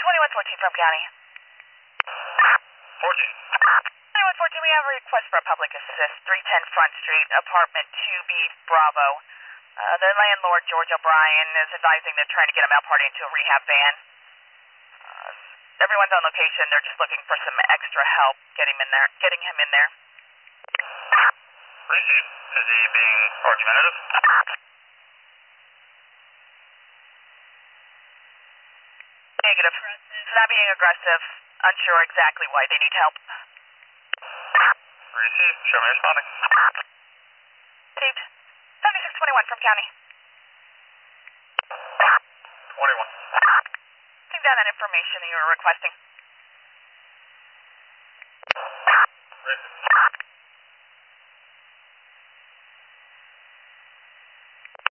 2114 from County. 14. 2114, we have a request for a public assist, 310 Front Street, apartment 2B, Bravo. The landlord, George O'Brien, is advising they're trying to get him out partying to a rehab van. Everyone's on location. They're just looking for some extra help getting him in there. Received. Is he being argumentative? Negative. He's not being aggressive. Unsure exactly why they need help. Received. Show me responding. Received. 7621 from County. 21. Taking down that information that you were requesting. Received.